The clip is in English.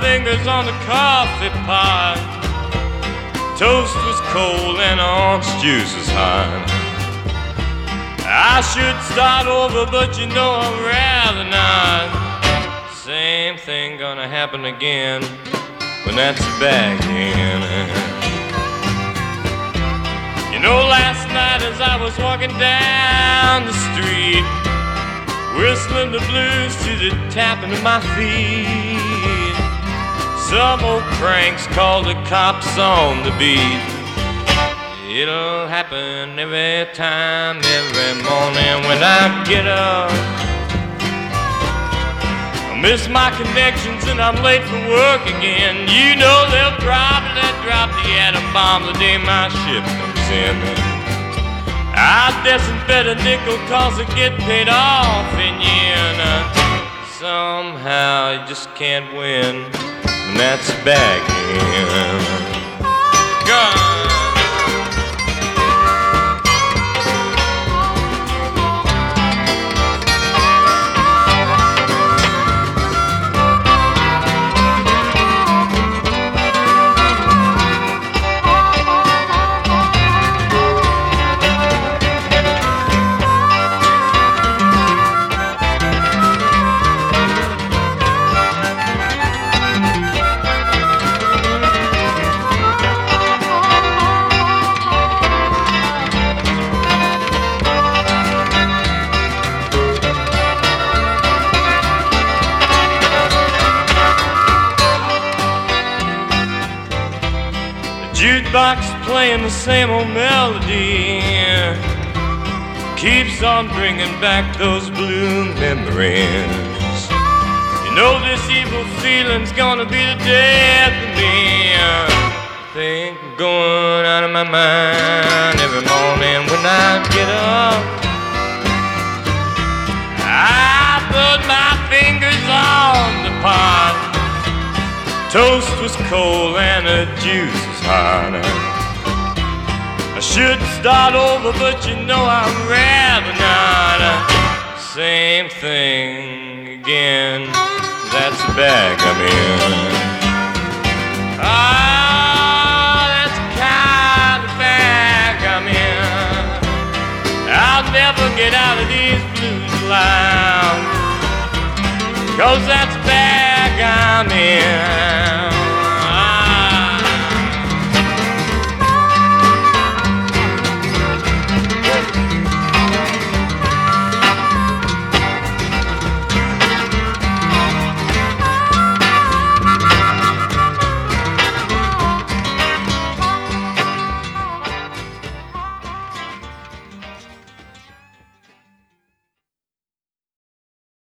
fingers on the coffee pot. Toast was cold and orange juice was hot. I should start over, but you know I'd rather not. Same thing gonna happen again when that's back in. You know, last night as I was walking down the street, whistling the blues to the tapping of my feet, some old cranks called the cops on the beat. It'll happen every time, every morning when I get up. I miss my connections and I'm late for work again. You know they'll probably drop the atom bomb the day my ship comes in. I disinfect a nickel cause I get paid off in yen. Somehow you just can't win when that's back in. God. Jukebox playing the same old melody, keeps on bringing back those blue memories. You know this evil feeling's gonna be the death of me. Think I'm going out of my mind every morning when I get up. I put my fingers on the pot. Toast was cold and the juice was hot. I should start over, but you know I'd rather not. Same thing again, that's the bag I'm in. Ah, that's the kind of bag I'm in. I'll never get out of these blues alive, 'cause that's bad.